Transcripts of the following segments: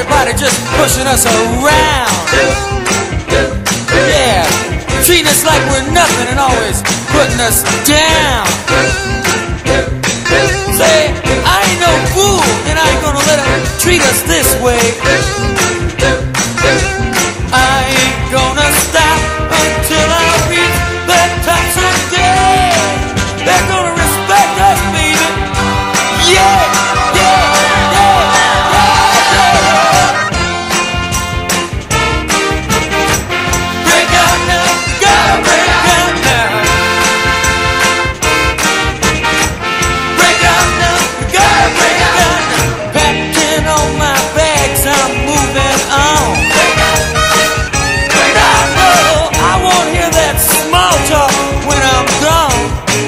everybody just pushing us around. Yeah, treating us like we're nothing and always putting us down. Say, I ain't no fool and I ain't gonna let them treat us this way. I ain't gonna stop until I reach the top someday. They're gonna respect us, baby. Yeah, yeah, yeah, yeah. Break out now, gotta break out now. Break out now, gotta break out now. Packing on my bags, I'm moving on. I won't hear that small talk when I'm gone.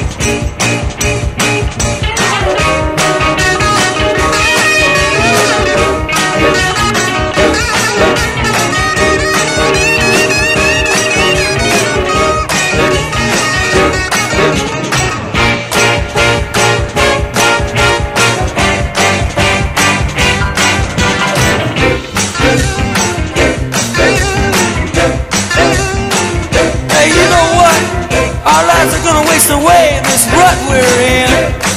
Hey, you know what? Our lives are gonna waste away in this rut we're in.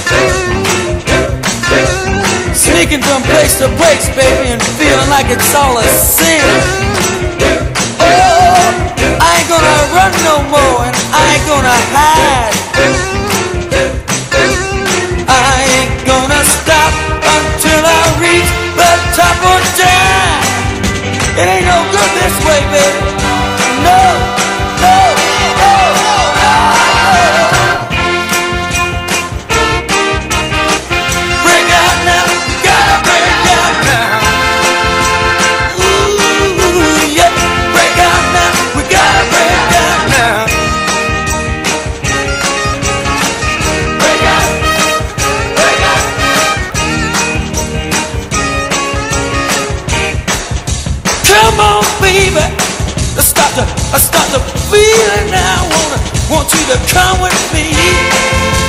Sneaking from place to place, baby, and feeling like it's all a sin. Oh, I ain't gonna run no more, and I ain't gonna hide. I ain't gonna stop until I reach the top or die. It ain't no good this way, baby. No, no, no, no, no. Break out now, gotta break out now. Ooh, yeah, break out now, we gotta break out now. Break out, break out. Come on, baby. I start to feel it now. Want you to come with me.